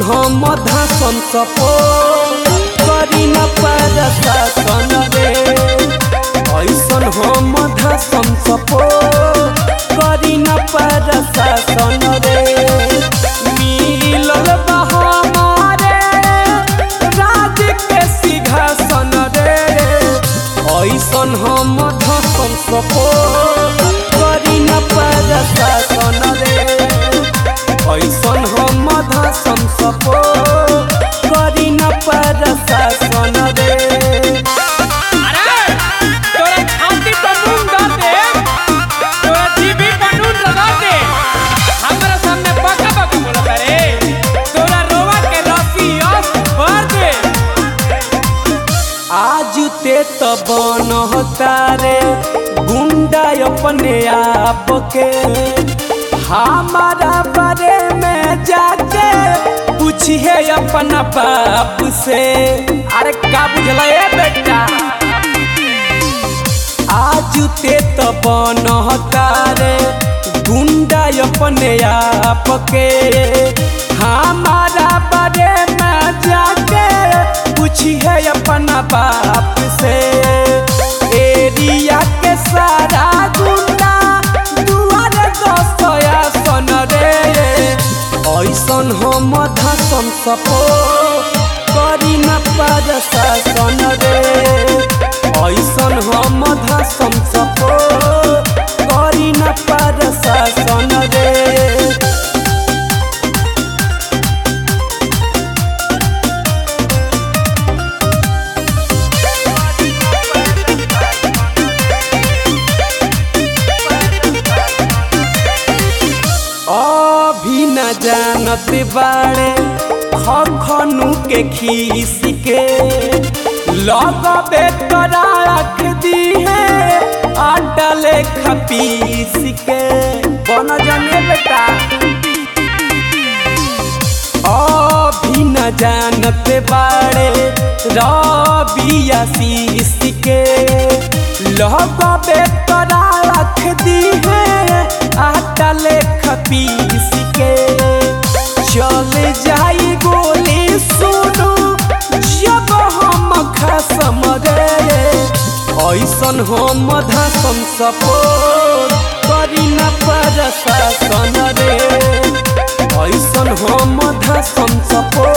हम धासन सपो करी न प्रशासन रे। ऐसन हम धासन सपो करी न प्रशासन रे। मिलल बा हमारे राज के सिंहासन रे। ऐसन हम धासन सपो करी न प्रशासन रे। ऐसन हम धासन सपो करी न प्रशासन रे। अरे तोरा छाती पर मूंग डाल दे, तोरा जीभी पर नून लगा दे। हमरा सामने बका बका बोलत रे, तोरा रोवा के रस्सी अस भर दे। आज ते तो बनता रे गुंडा अपने आप के। हमारा बारे में जाके पूछिए अपना बाप से। अरे का बुझला ए बेटा, आज ते तो बनता रे गुंडा अपने आप के। हमारा बारे में जाके पूछिए अपना बाप से। एरिया के सारा गुंडा दुआरे दसया सन रे। ऐसन हम धासन सपो करी न प्रशासन रे। ऐसन हम धासन सपो करी न प्रशासन रे। अभी न जानत बाड़े खखनु के खीस के। लगबे करा रख दी है आटा ले खपीस के। बन जाने बेटा, अभी न जानत बाड़े रवि आशीष के। लगबे करा रख दी है आटा ले खपीस के। चल जाई गोली सुनू जब हम खसम रे। ऐसन हम धासन सपो करी न प्रशासन रे। ऐसन हम धासन सपो